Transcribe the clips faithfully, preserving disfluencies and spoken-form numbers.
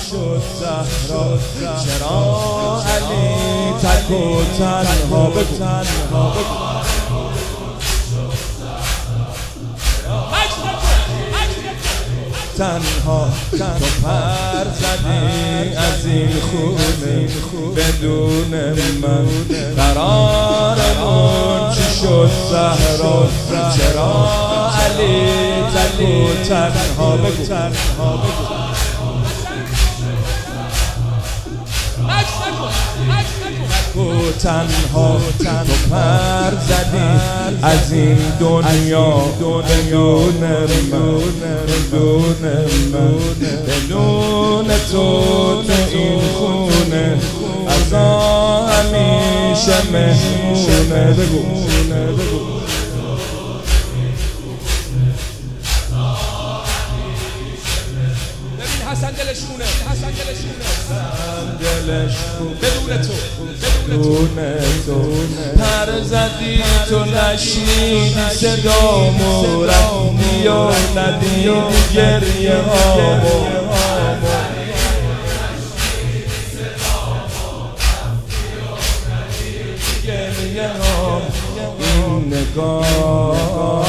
شد زهرا چرا علی تک و تنها بگو تنها بگو تنها تو پر زدی از این خونه بدون من قرارمون چی شد زهرا چرا علی تک و تنها بگو تنها بگو و تنها تو پر زدی از این دنیا بدون من بدون من بدون تو تو این خونه عزا همیشه مهمونه بگو بگو حسن دلش خونه حسن دلش خونه دلش بدون تو بدون تو پر زدی تو نشنیدی صدامو رفتی و ندیدی گریه هامو گریه هامو این نگاه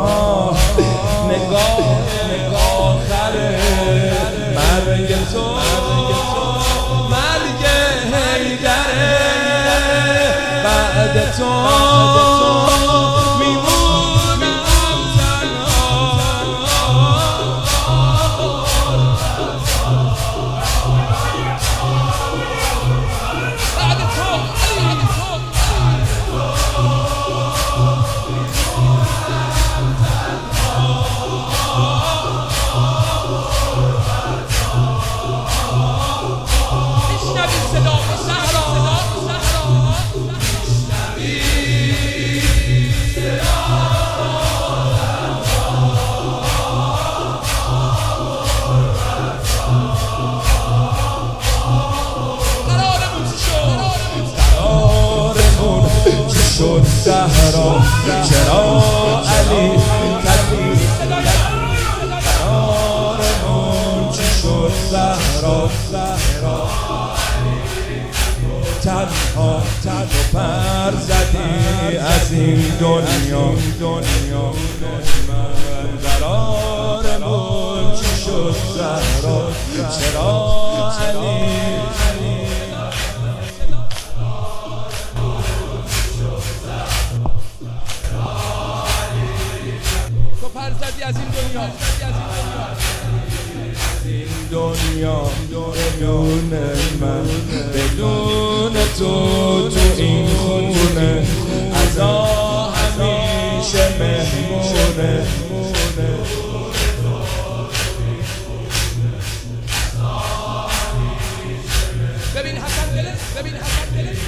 نگاه نگاه خره مرگ تو مرگ حیدره بعد تو میمونم تنها بعد تو شد زهرا چرا علی تکی قرارمون چی شد زهرا تنها تنها پر زدی از این دنیا دنیا من قرارمون چی شد زهرا چرا علی زدی از این دنیا این دنیا بدون من بدون تو تو این خونه عزا همیشه مهمونه ببین حسن دلش ببین حسن دلش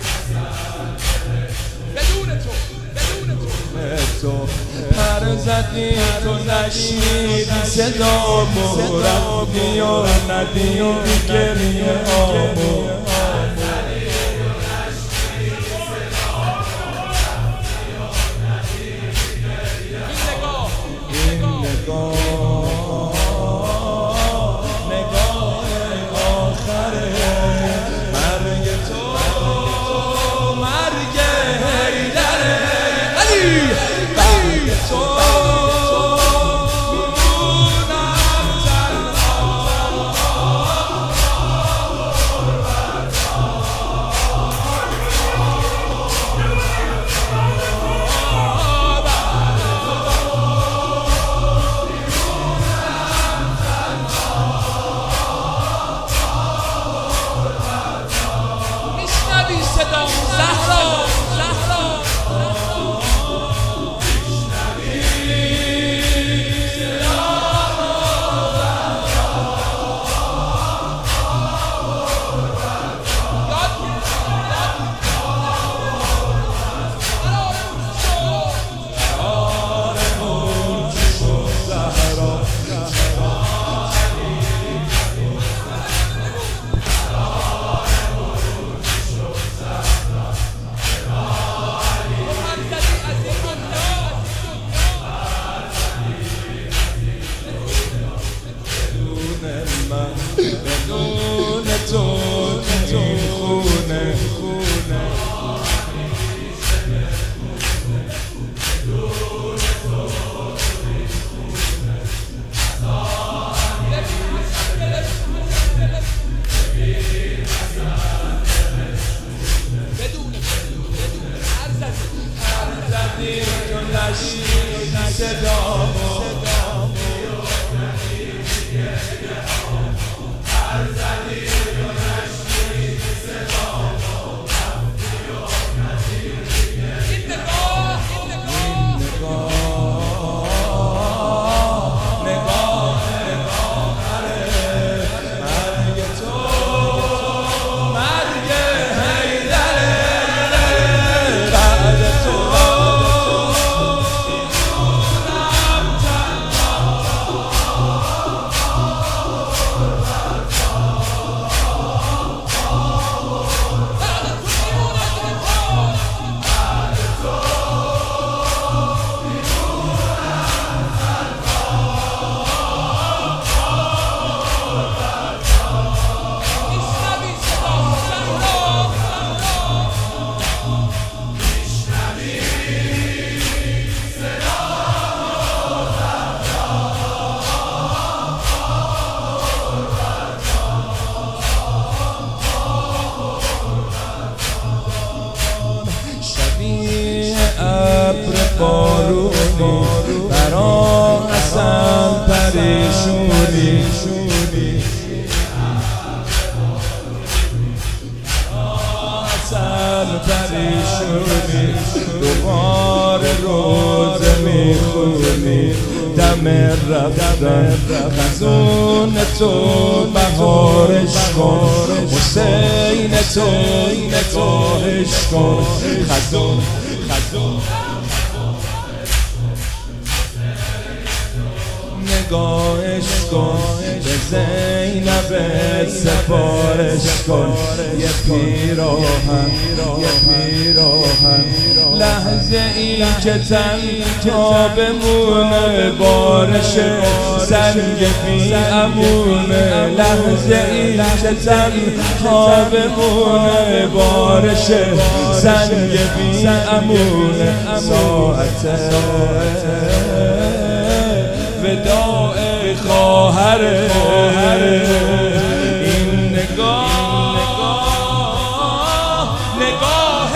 بدون تو بدون تو تو پر زدی تو نشنیدی صدامو رفتی و ندیدی گریه هامو این نگاه نگاه آخره مرگ تو مرگ حیدره علی تو میمونم تنها دم رفتن خزون تو بهارش کن حسین تو نگاهش کن خزون خزون نگاهش کن به زینب سفارش کن یه پیراهن یه پیراهن لحظه ای که تن تا بمونه بارش سنگ بی امونه لحظه ای که تن تا بمونه بارش سنگ بی امونه ساعته وداع خواهر این نگاه نگاه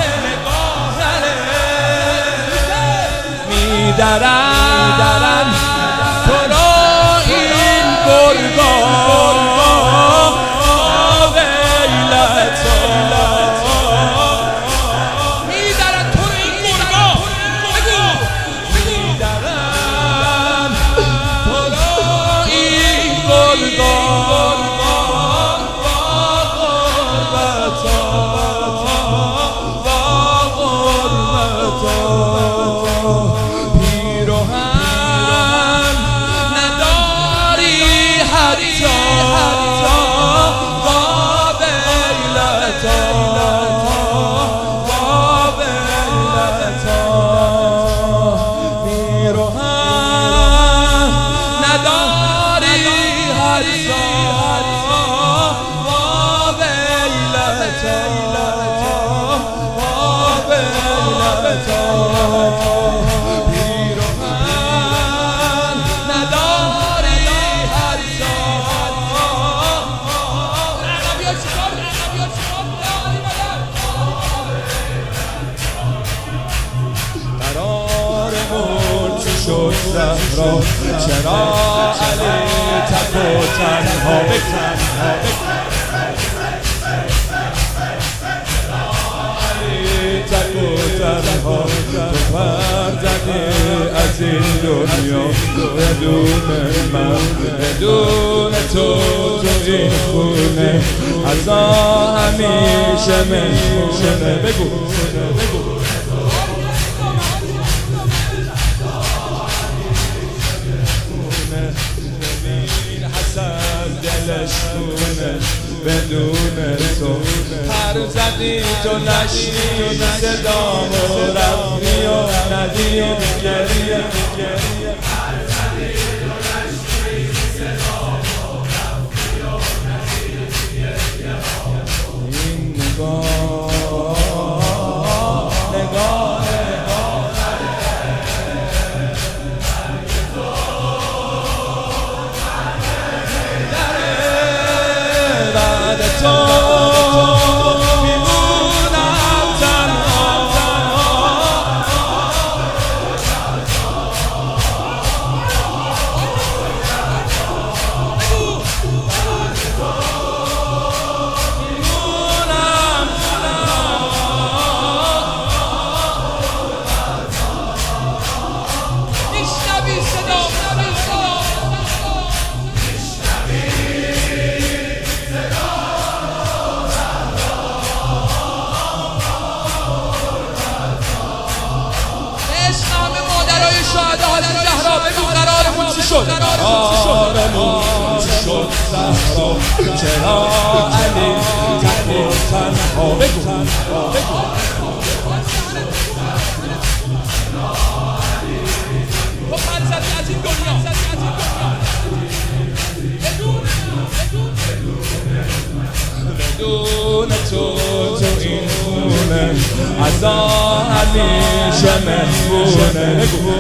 میدرن تو را این گرگاه ویلتا میدرن تو این گرگاه بگو میدرن پیراهن نداری حتی با ویلتا با ویلتا پیراهن نداری حتی با ویلتا با ویلتا شد زهرا چرا علی تک و تنها بتنها علی تک و تنها تو پر زدی از این دنیا بدون من بدون تو تو این خونه ازا همیشه مهمونه بگو بگو دلش خونه بدون تو هر زدی تو نشنی صدامو رفتی و ندید گریه هر زدی تو نشنی صدامو رفتی و ندید گریه این نگاه نگاه تو میمونم تنها میمونم میشنوی صدا بگو قرارمون چی شد قرارمون چی شد زهرا چرا علی تک و تنها بگو بگو تو پر زدی از این دنیا بدون تو تو این خونه ازا همیشه مهمونه بگو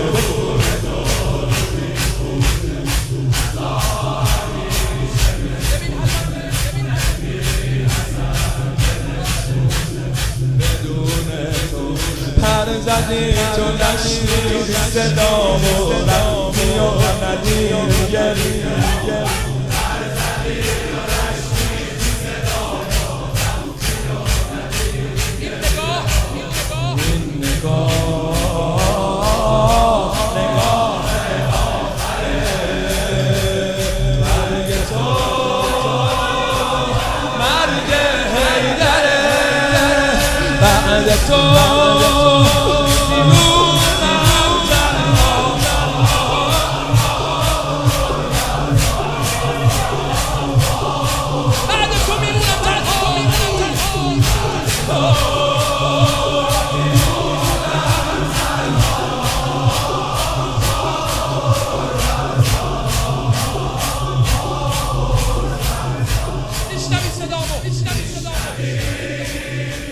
زدی تو نشنی صدامو رفتی و ندید گریه هر زدی تو نشنی صدامو رفتی و ندید گریه این نگاه نگاه نگاه میشنوی صدامو میشنوی صدامو